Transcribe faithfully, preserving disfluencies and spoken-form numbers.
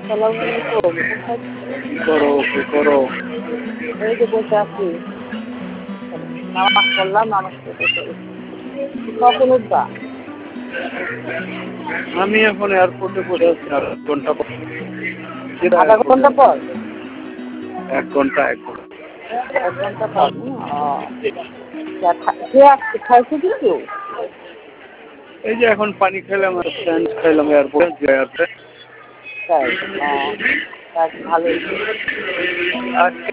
আসসালামু আলাইকুম। কোথায় কি করো কি করো? এই যে বসে আছি। নামাজ পড়লাম, নামাজ পড়ে বসে গেছি। কখন উঠবা? আমি এখন এয়ারপোর্টে বসে আছি আর এক ঘন্টা পর। সেটা আধা এয়ারপোর্টে ঘন্টা পর? এক ঘন্টা এক ঘন্টা এক ঘন্টা পর? হুম, ও। তা খা- খেয়ে আসছে, খাইছে কিছু? এই যে এখন পানি খেলাম আর স্যান্ডউইচ খাইলাম এয়ারপোর্টে এয়ারপোর্টে। তাই? ও, তা ভালোই। আজকে